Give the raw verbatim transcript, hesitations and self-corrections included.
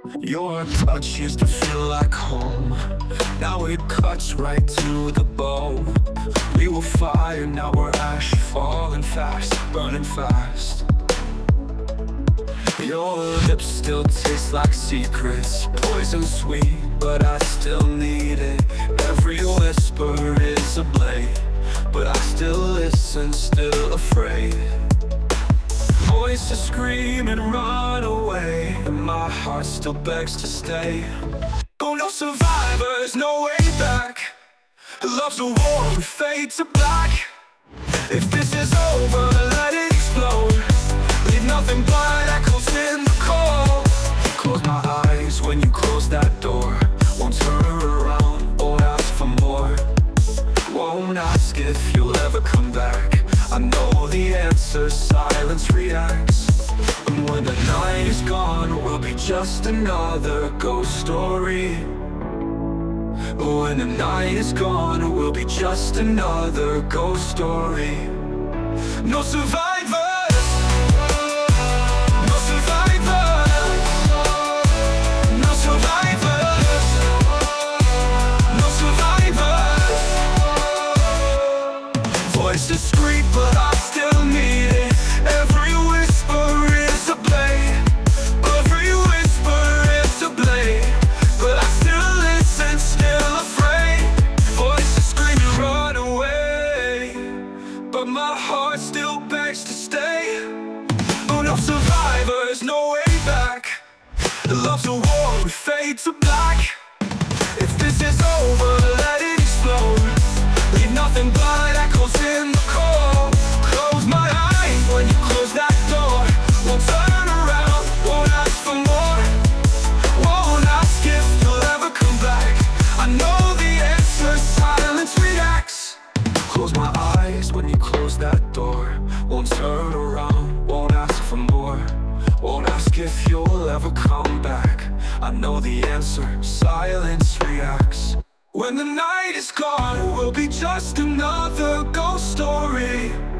Your touch used to feel like home. Now it cuts right to the bone. We were fire, now we're ash. Falling fast, burning fast. Your lips still taste like secrets. Poison sweet, but I still need it. Every whisper is a blade, but I still listen, still afraid. Voices scream and run away, and my heart still begs to stay. Oh, no survivors, no way back. Love's a war, we fade to black. If this is over, let it explode. Leave nothing but echoes in the cold. Close my eyes when you close that door. Won't turn around, won't ask for more. Won't ask if you'll ever come back. I know the answer, silence reacts. And when the night is gone, we'll be just another ghost story. When the night is gone, we'll be just another ghost story. No survivors, no survivors, no survivors, no survivors. Voices scream, but I still need it. Every whisper is a blade. Every whisper is a blade, but I still listen, still afraid. Voices scream and run away, but my heart still begs to stay. Oh, no survivors, no way back. Love's a war, we fade to black. If this is over, let it explode. Leave nothing but echoes in the cold. Close my eyes when you close that door. Won't turn around, won't ask for more. Won't ask if you'll ever come back. I know the answer, silence reacts. Close my eyes when you close that door. Won't turn around, won't ask for more. Won't ask if you'll ever come back. I know the answer, silence reacts. When the night is gone, we'll be just another ghost story.